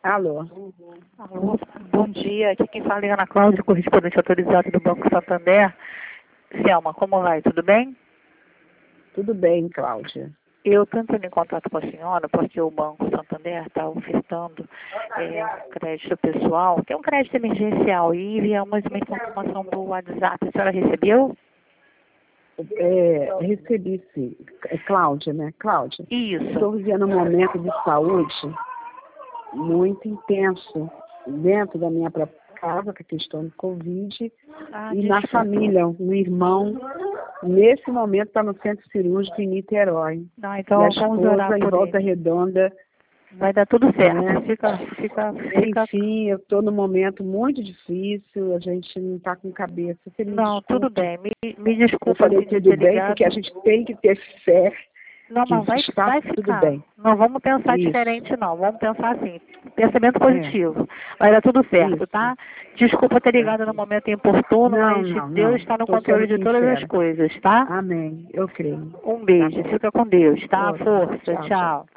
Alô? Alô, bom dia. Aqui quem fala é Ana Cláudia, correspondente autorizada do Banco Santander. Selma, como vai? Tudo bem? Tudo bem, Cláudia. Eu estou entrando em contato com a senhora porque o Banco Santander está ofertando um crédito pessoal, que é um crédito emergencial, e enviamos uma informação para o WhatsApp. A senhora recebeu? Recebi sim. É Cláudia, né? Cláudia, Isso. estou vivendo um momento de saúde muito intenso dentro da minha própria casa, com a questão do Covid, e na família, um irmão, nesse momento, está no centro cirúrgico em Niterói. Não, então e a vamos orar esposa em por Volta ele. Redonda. Vai dar tudo certo. Né? Fica. Enfim, eu estou num momento muito difícil, a gente não está com cabeça. Você me Não, desculpe. tudo bem. Me desculpa Eu falei assim, de tudo ter bem, ligado. porque a gente tem que ter fé Não, que mas vai está tudo ficar. bem. Não vamos pensar Isso. diferente, não. Vamos pensar assim, pensamento positivo. Vai dar tudo certo, Isso. tá? Desculpa ter ligado no momento importuno, mas Deus está no Estou controle sendo de todas as sincera. coisas, tá? Amém. Eu creio. Um beijo. Tá bom. Fica com Deus, tá? Outra. Força. Tchau, tchau. Tchau.